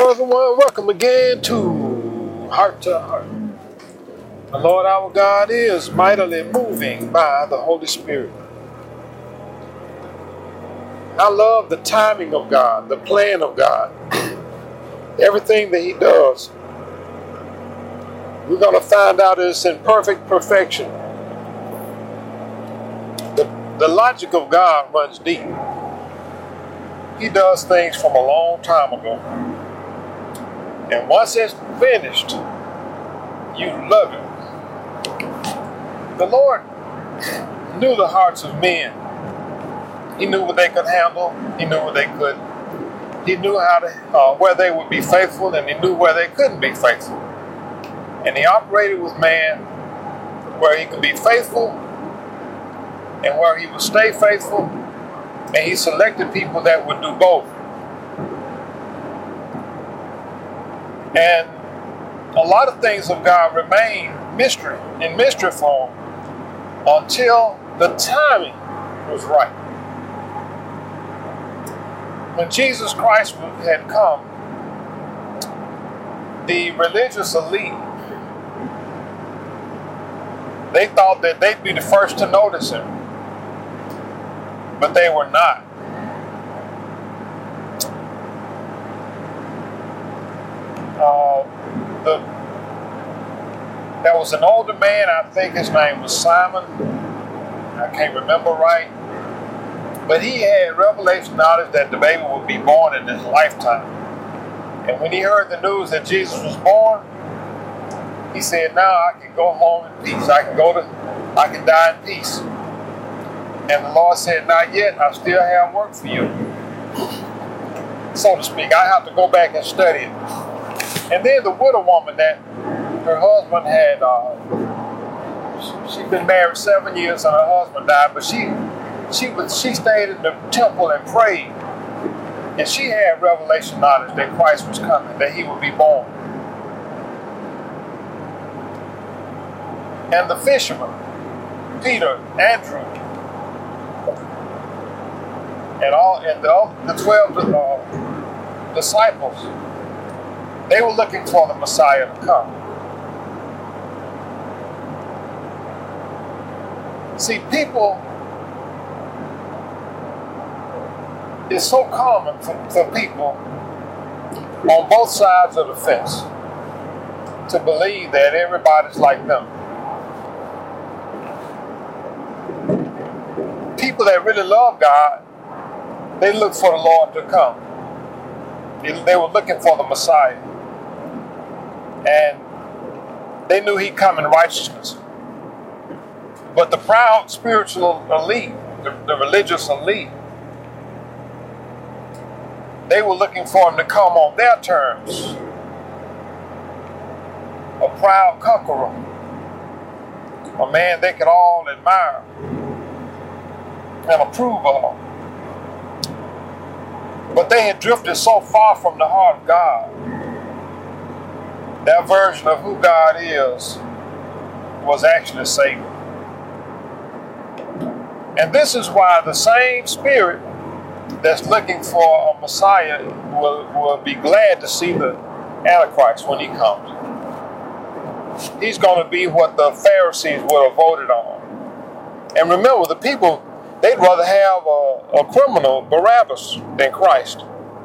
everyone. Welcome again to Heart to Heart. The Lord our God is mightily moving by the Holy Spirit. I love the timing of God, the plan of God, everything that He does. We're going to find out it's in perfect perfection. The logic of God runs deep. He does things from a long time ago. And once it's finished, you love it. The Lord knew the hearts of men. He knew what they could handle. He knew what they couldn't. He knew how to where they would be faithful, and He knew where they couldn't be faithful. And He operated with man where he could be faithful and where he would stay faithful. And He selected people that would do both. And a lot of things of God remain mystery, in mystery form, until the timing was right. When Jesus Christ had come, the religious elite, they thought that they'd be the first to notice Him, but they were not. There was an older man, I think his name was Simon. I can't remember right. But he had revelation knowledge that the baby would be born in his lifetime. And when he heard the news that Jesus was born, he said, now I can go home in peace. I can die in peace. And the Lord said, not yet, I still have work for you. So to speak, I have to go back and study it. And then the widow woman that her husband had, she'd been married 7 years and her husband died, but she stayed in the temple and prayed. And she had revelation knowledge that Christ was coming, that He would be born. And the fishermen, Peter, Andrew, and the 12 disciples, they were looking for the Messiah to come. See, people, it's so common for people on both sides of the fence to believe that everybody's like them. People that really love God, they look for the Lord to come. They were looking for the Messiah. And they knew He'd come in righteousness. But the proud spiritual elite, the religious elite, they were looking for Him to come on their terms. A proud conqueror. A man they could all admire and approve of. But they had drifted so far from the heart of God. Their version of who God is was actually Satan. And this is why the same spirit that's looking for a Messiah will be glad to see the Antichrist when he comes. He's going to be what the Pharisees would have voted on. And remember, the people, they'd rather have a criminal, Barabbas, than Christ.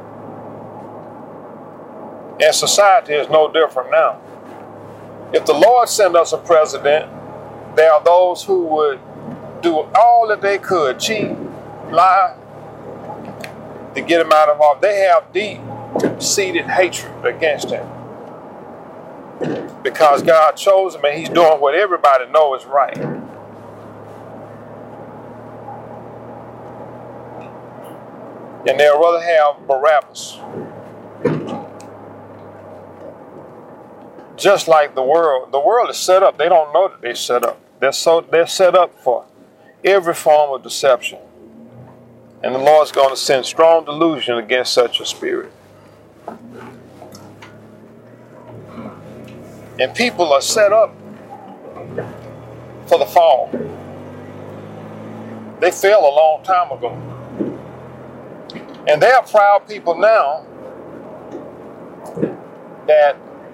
And society is no different now. If the Lord sent us a president, there are those who would do all that they could, cheat, lie, to get him out of office. They have deep-seated hatred against him. Because God chose him and He's doing what everybody knows is right. And they'll rather have Barabbas. Just like the world. The world is set up. They don't know that they're set up. They're set up for every form of deception. And the Lord's going to send strong delusion against such a spirit. And people are set up for the fall. They fell a long time ago. And there are proud people now that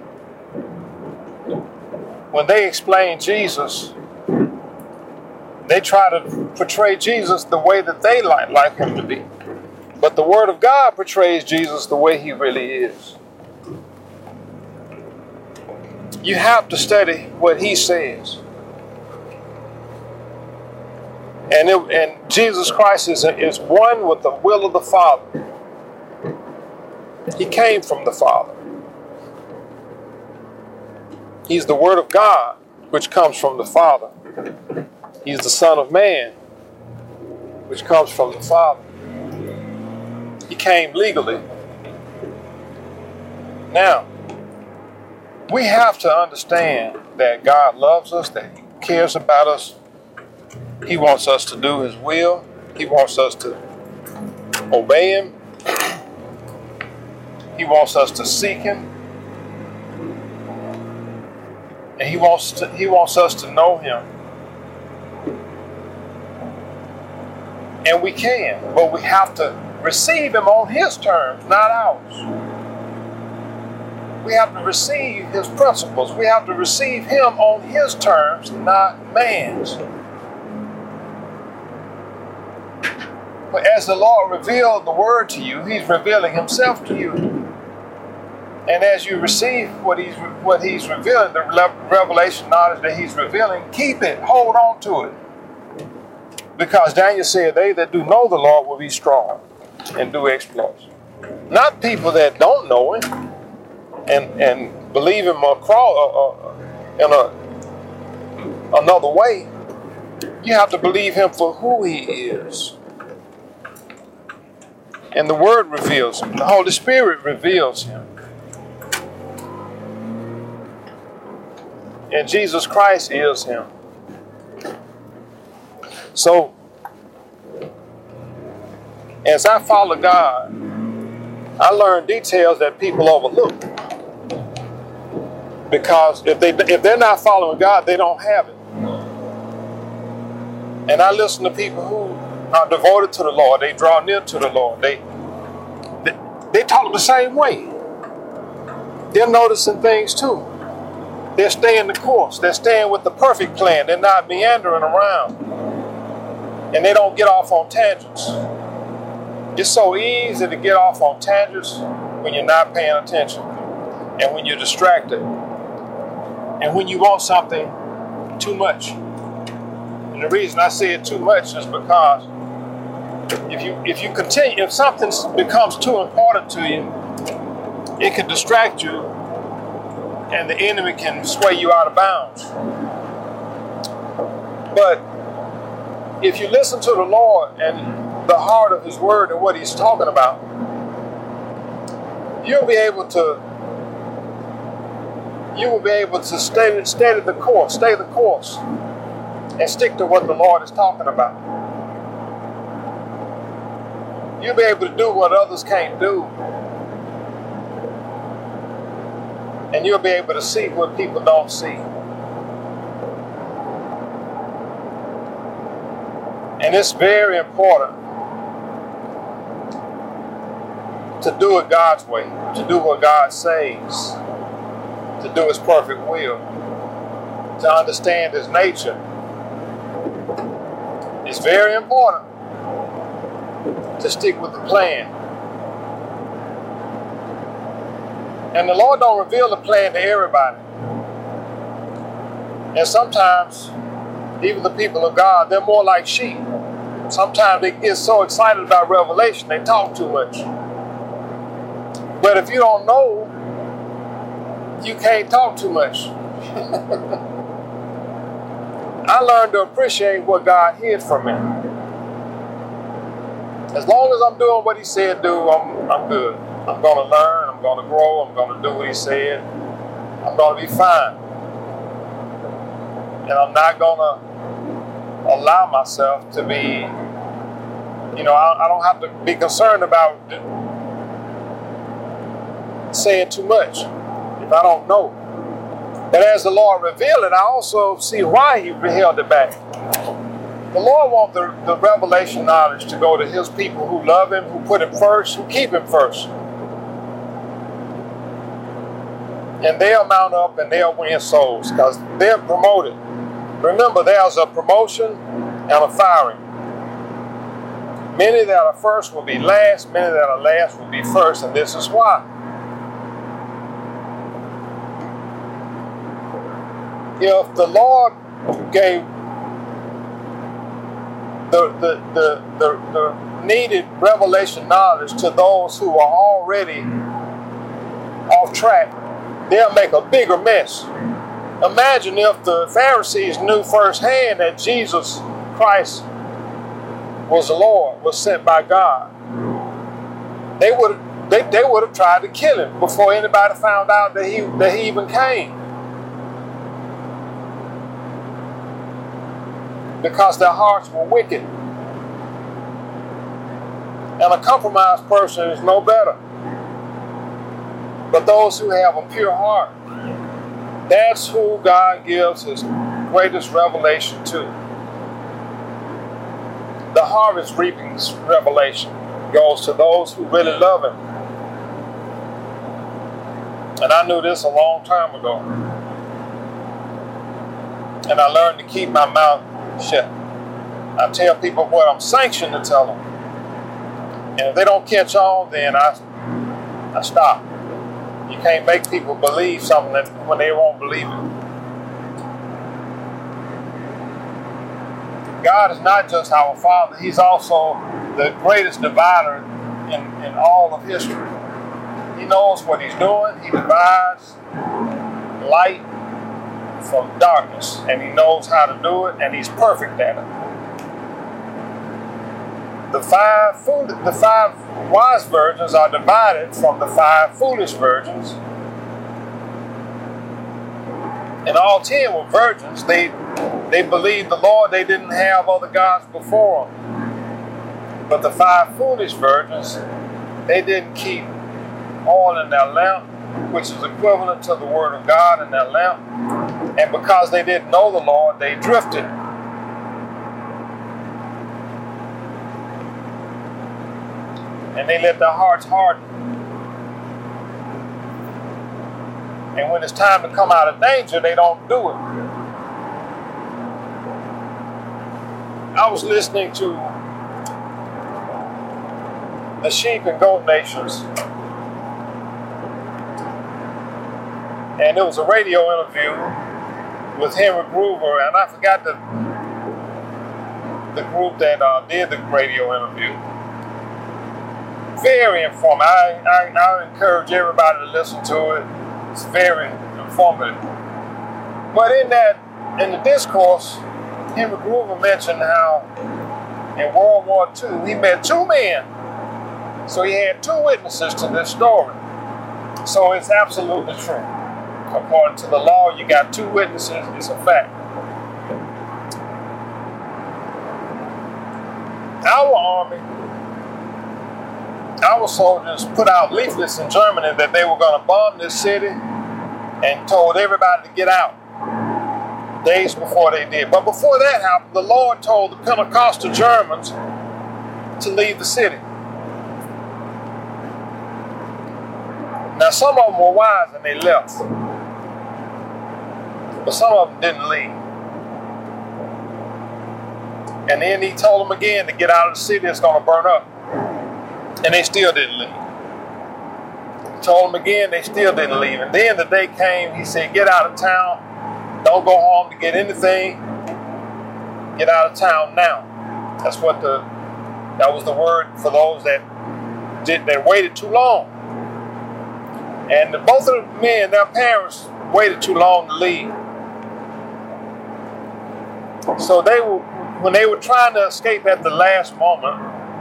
when they explain Jesus, they try to portray Jesus the way that they like him to be. But the Word of God portrays Jesus the way he really is. You have to study what he says. And Jesus Christ is one with the will of the Father. He came from the Father. He's the Word of God, which comes from the Father. He's the Son of Man, which comes from the Father. He came legally. Now, we have to understand that God loves us, that he cares about us. He wants us to do his will. He wants us to obey him. He wants us to seek him. And he wants us to know him. And we can, but we have to receive him on his terms, not ours. We have to receive his principles. We have to receive him on his terms, not man's. But as the Lord revealed the word to you, he's revealing himself to you. And as you receive what he's revealing, the revelation knowledge that he's revealing, keep it, hold on to it. Because Daniel said, they that do know the Lord will be strong and do exploits. Not people that don't know him and believe him in another way. You have to believe him for who he is. And the Word reveals him. The Holy Spirit reveals him. And Jesus Christ is him. So, as I follow God, I learn details that people overlook. Because if they're not following God, they don't have it. And I listen to people who are devoted to the Lord. They draw near to the Lord. They talk the same way. They're noticing things too. They're staying the course. They're staying with the perfect plan. They're not meandering around. And they don't get off on tangents. It's so easy to get off on tangents when you're not paying attention and when you're distracted and when you want something too much. And the reason I say it too much is because if something becomes too important to you, it can distract you and the enemy can sway you out of bounds. But if you listen to the Lord and the heart of his word and what he's talking about, you'll be able to stay the course, and stick to what the Lord is talking about. You'll be able to do what others can't do. And you'll be able to see what people don't see. And it's very important to do it God's way, to do what God says, to do his perfect will, to understand his nature. It's very important to stick with the plan. And the Lord don't reveal the plan to everybody. And sometimes, even the people of God, they're more like sheep. Sometimes they get so excited about revelation, they talk too much. But if you don't know, you can't talk too much. I learned to appreciate what God hid from me. As long as I'm doing what he said do, I'm good. I'm going to learn, I'm going to grow, I'm going to do what he said. I'm going to be fine. And I'm not going to allow myself to be, I don't have to be concerned about saying too much if I don't know. But as the Lord revealed it, I also see why he held it back. The Lord wants the revelation knowledge to go to his people who love him, who put him first, who keep him first. And they'll mount up and they'll win souls because they're promoted. Remember, there's a promotion and a firing. Many that are first will be last. Many that are last will be first. And this is why. If the Lord gave the needed revelation knowledge to those who are already off track, they'll make a bigger mess. Imagine if the Pharisees knew firsthand that Jesus Christ was the Lord, was sent by God. They would have tried to kill him before anybody found out that he even came. Because their hearts were wicked. And a compromised person is no better. But those who have a pure heart, that's who God gives his greatest revelation to. The harvest reaping revelation goes to those who really love him. And I knew this a long time ago. And I learned to keep my mouth shut. I tell people what I'm sanctioned to tell them. And if they don't catch on, then I stop. You can't make people believe something when they won't believe it. God is not just our Father. He's also the greatest divider in all of history. He knows what he's doing. He divides light from darkness. And he knows how to do it. And he's perfect at it. The five wise virgins are divided from the 5 foolish virgins. And all 10 were virgins. They believed the Lord. They didn't have other gods before them. But the 5 foolish virgins, they didn't keep oil in their lamp, which is equivalent to the word of God in their lamp. And because they didn't know the Lord, they drifted. And they let their hearts harden. And when it's time to come out of danger, they don't do it. I was listening to the Sheep and Goat Nations. And it was a radio interview with Henry Groover. And I forgot the group that did the radio interview. Very informative. I encourage everybody to listen to it. It's very informative. But in the discourse, Henry Groover mentioned how in World War II he met 2 men. So he had 2 witnesses to this story. So it's absolutely true. According to the law, you got 2 witnesses. It's a fact. Our army, our soldiers put out leaflets in Germany that they were going to bomb this city and told everybody to get out days before they did. But before that happened, the Lord told the Pentecostal Germans to leave the city. Now, some of them were wise and they left. But some of them didn't leave. And then he told them again to get out of the city, it's going to burn up. And they still didn't leave. He told them again, they still didn't leave. And then the day came, he said, get out of town. Don't go home to get anything. Get out of town now. That was the word for those that waited too long. And both of the men, their parents, waited too long to leave. So when they were trying to escape at the last moment,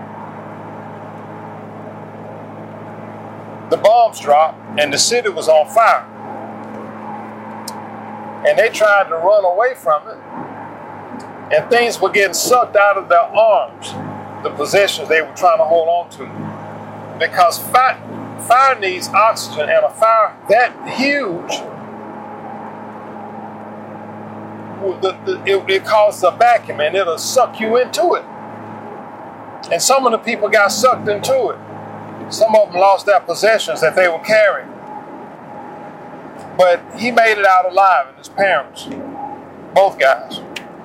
the bombs dropped and the city was on fire. And they tried to run away from it. And things were getting sucked out of their arms, the possessions they were trying to hold on to. Because fire needs oxygen, and a fire that huge, it causes a vacuum and it'll suck you into it. And some of the people got sucked into it. Some of them lost their possessions that they were carrying. But he made it out alive, and his parents, both guys.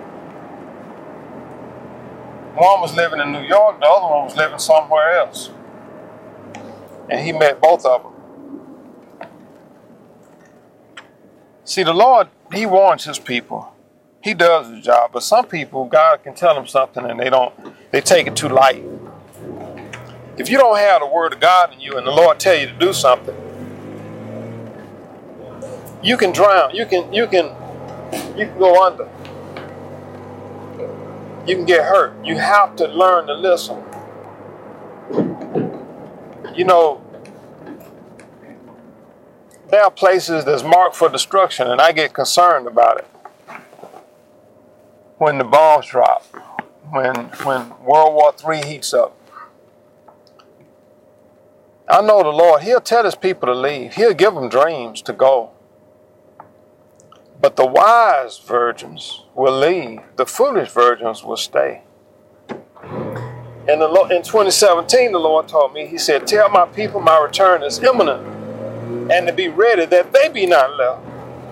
One was living in New York, the other one was living somewhere else. And he met both of them. See, the Lord, he warns his people. He does his job. But some people, God can tell them something and they take it too light. If you don't have the word of God in you and the Lord tell you to do something, you can drown. You can go under. You can get hurt. You have to learn to listen. You know, there are places that's marked for destruction, and I get concerned about it. When the bombs drop, when World War III heats up. I know the Lord, he'll tell his people to leave. He'll give them dreams to go. But the wise virgins will leave. The foolish virgins will stay. And in 2017, the Lord told me, he said, tell my people my return is imminent, and to be ready that they be not left.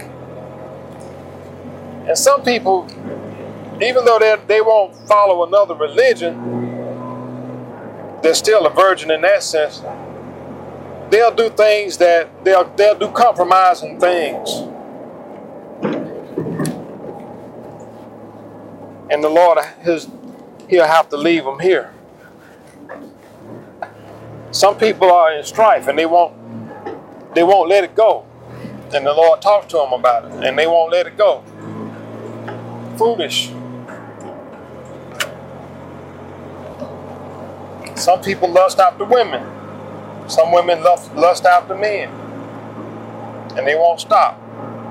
And some people, even though they won't follow another religion, they're still a virgin in that sense. They'll do things that they'll do compromising things. And the Lord, he'll have to leave them here. Some people are in strife and they won't let it go. And the Lord talks to them about it and they won't let it go. Foolish. Some people lust after women. Some women lust after men. And they won't stop.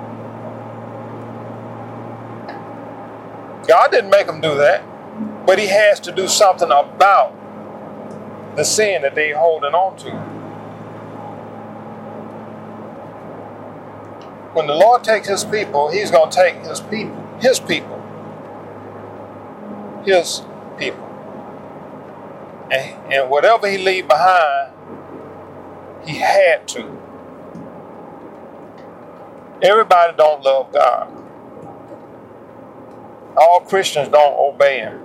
God didn't make them do that. But he has to do something about the sin that they're holding on to. When the Lord takes his people, he's going to take his people. And whatever he leave behind, he had to. Everybody don't love God. All Christians don't obey him.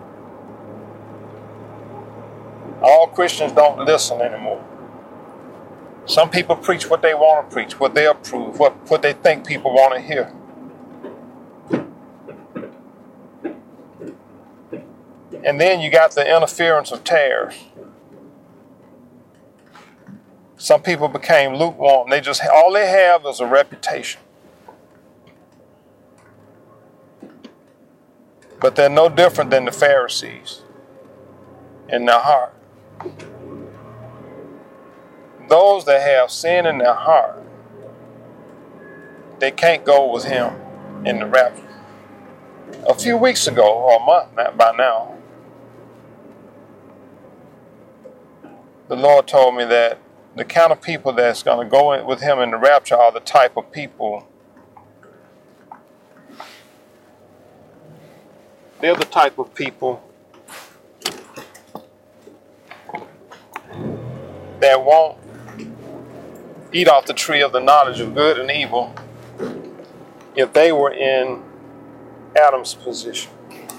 All Christians don't listen anymore. Some people preach what they want to preach, what they approve, what they think people want to hear. And then you got the interference of tares. Some people became lukewarm. All they have is a reputation. But they're no different than the Pharisees in their heart. Those that have sin in their heart, they can't go with him in the rapture. A few weeks ago, or a month by now, the Lord told me that the kind of people that's going to go in with him in the rapture are the type of people. They're the type of people that won't eat off the tree of the knowledge of good and evil if they were in Adam's position.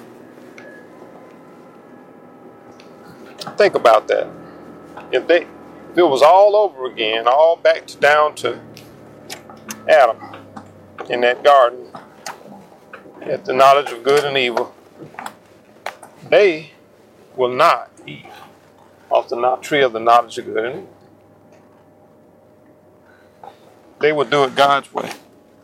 Think about that. If it was all over again, all back down to Adam in that garden, at the knowledge of good and evil, they will not eat off the tree of the knowledge of good and evil. They will do it God's way.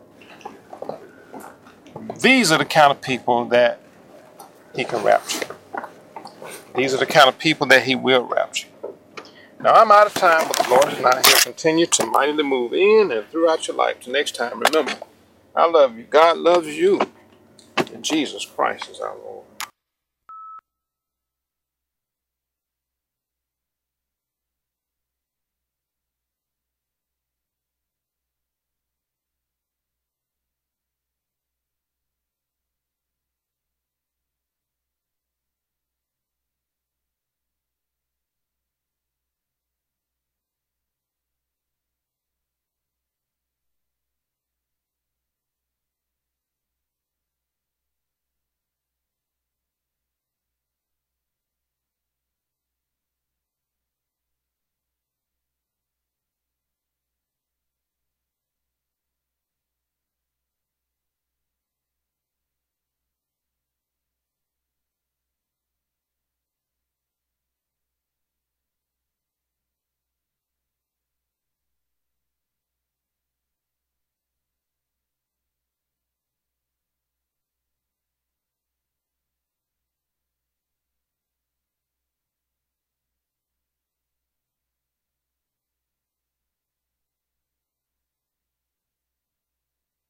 These are the kind of people that he can rapture. These are the kind of people that he will rapture. Now, I'm out of time, but the Lord is not here. Continue to mightily move in and throughout your life. Till next time, remember, I love you. God loves you. And Jesus Christ is our Lord.